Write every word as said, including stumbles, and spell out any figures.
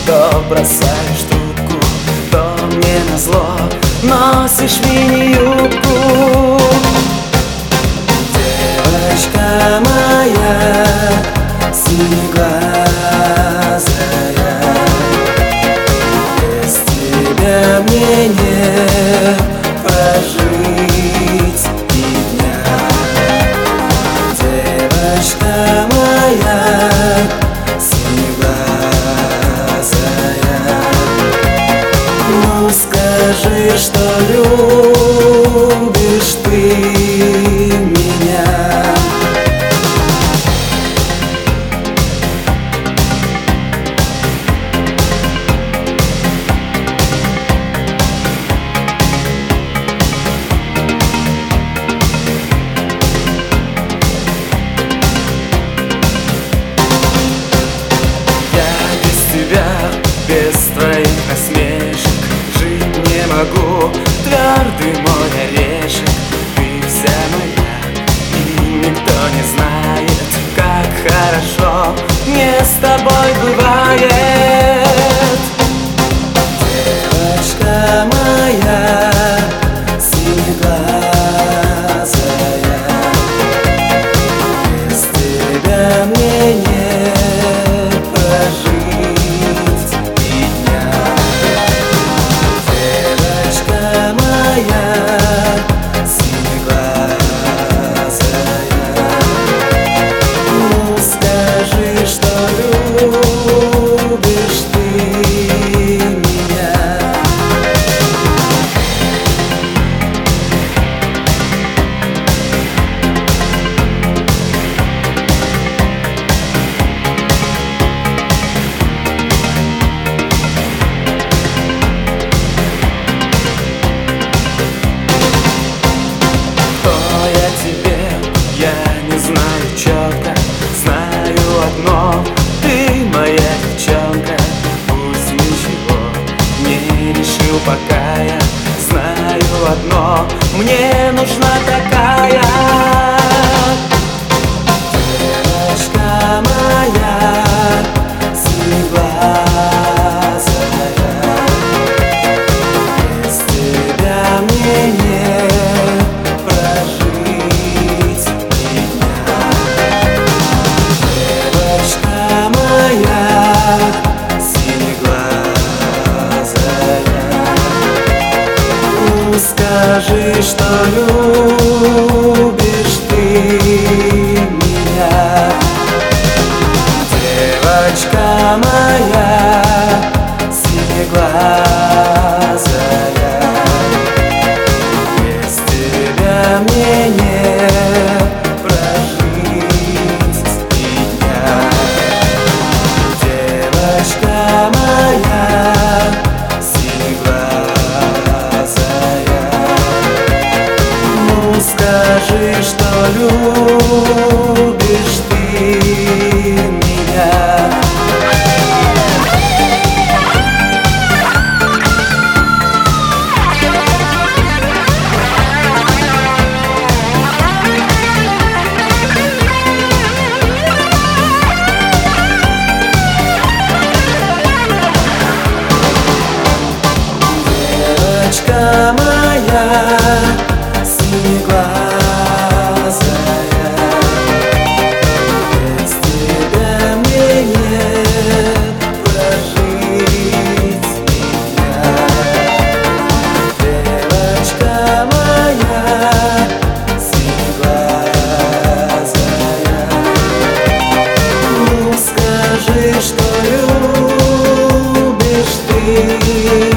То бросаешь трубку, то мне назло носишь мини-юбку. Девочка моя синеглазая, без тебя мне не прожить и дня. Девочка моя синеглазая, ну скажи, что любишь ты меня. Без твоих насмешек жить не могу, твердый мой орешек. Ты вся моя, и никто не знает, как хорошо мне с тобой бывает. Девочка моя синеглазая, без тебя мне не прожить. Одно, ты моя девчонка, пусть ничего не решил пока я. Знаю одно, мне нужна такая. Девочка моя синеглазая, без тебя мне не прожить и дня. Девочка моя синеглазая, ну скажи, что любишь ты меня. Девочка моя синеглазая, без тебя мне не прожить и дня. Девочка моя синеглазая, ну скажи, что любишь ты меня. Девочка моя синеглазая, без тебя мне не прожить и дня. Девочка моя синеглазая, ну скажи, что любишь ты